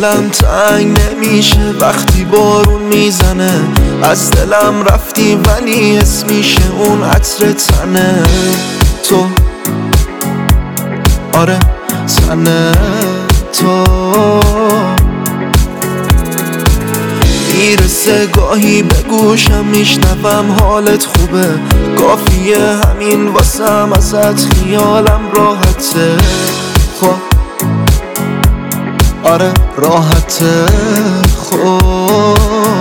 دلم تنگ نمیشه وقتی بارون میزنه، از دلم رفتی ولی حس میشه اون عطر تنه تو، آره تنه تو. میرسه گاهی به گوشم میشنوم حالت خوبه، کافیه همین واسم ازت خیالم راحته، خب آره راحته، خب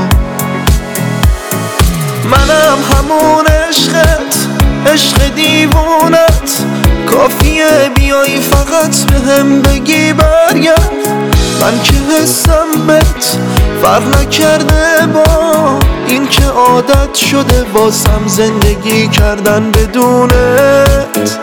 منم همون عشقت، عشق دیوونت، کافیه بیایی فقط بهم بگی برگرد. من که حسم بهت فرق نکرده با این که عادت شده واسم زندگی کردن بدونت.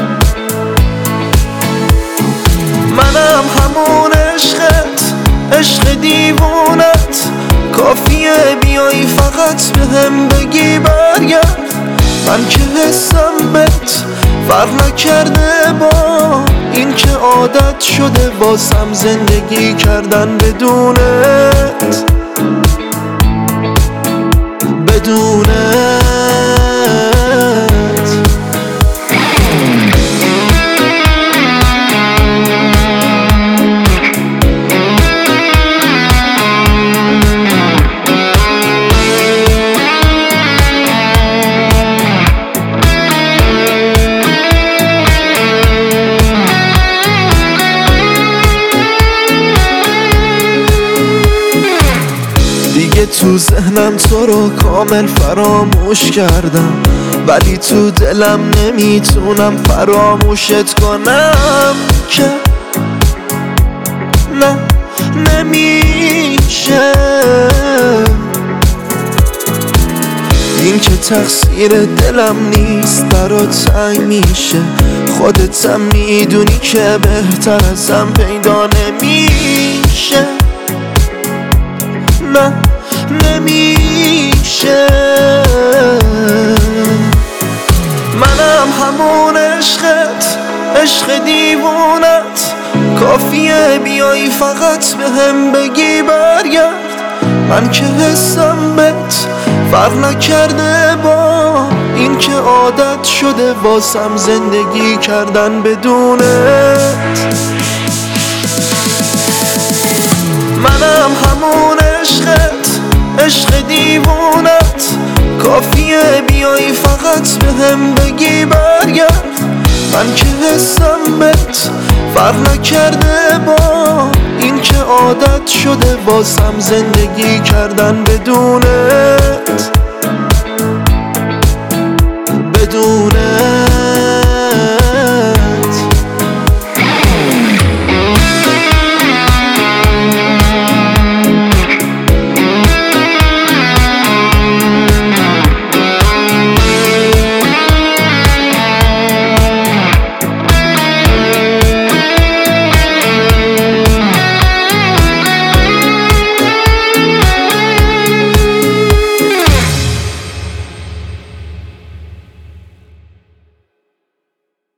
منم همون عشقت، عشق دیوونت، کافیه بیایی فقط بهم بگی برگرد. من که حسم بهت فرق نکرده با این که عادت شده واسم زندگی کردن بدونت، بدونت. دیگه تو ذهنم تو رو کامل فراموش کردم، ولی تو دلم نمیتونم فراموشت کنم که نه نمیشه. این که تقصیر دلم نیست برات تنگ میشه، خودتم میدونی که بهتر ازم پیدا نمیشه، نه نمیشه. منم همون عشقت، عشق دیوونت، کافیه بیایی فقط بهم بگی برگرد. من که حسم بهت فرق نکرده با این که عادت شده واسم زندگی کردن بدونت. منم همون عشقت، عشق دیوونت، کافیه بیایی فقط بهم بگی برگرد. من که حسم بهت فرق نکرده با این که عادت شده واسم زندگی کردن بدونت، بدونت.